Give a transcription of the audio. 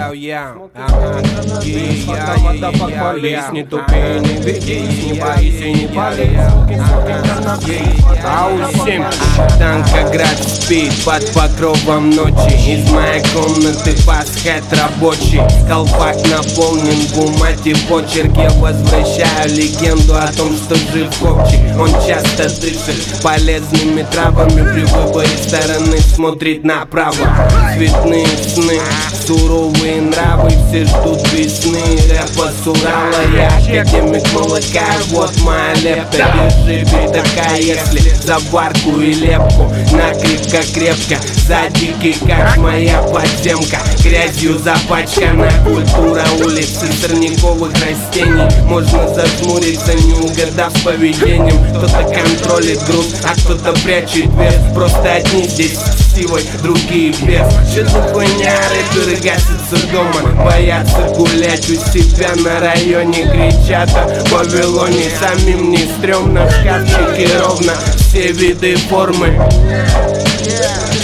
Лезь, не тупи, не ведись, не боись и не полезь. АУ-7, Танкоград спит под покровом ночи. Из моей комнаты пасхет рабочий. Колпак наполнен бумаги, почерк. Я возвращаю легенду о том, что жив копчик. Он часто дышит полезными травами. При выборе стороны смотрит направо. Цветные сны, суровые нравы, все ждут весны. Рэпа с Урала, я академик молока. Вот моя лепта, держи пятака. Если за варку и лепку, накрепко-крепко. За дикий, как моя подземка. Грязью запачкана культура улицы сорняковых растений. Можно зажмуриться, не угадав с поведением. Кто-то контролит груз, а кто-то прячет вес. Просто одни здесь силой, другие без. Что за хуйня, рэперы гасятся дома. Боятся гулять у себя на районе. Кричат о Вавилоне. Самим не стрёмно, в шкафчике ровно все виды формы.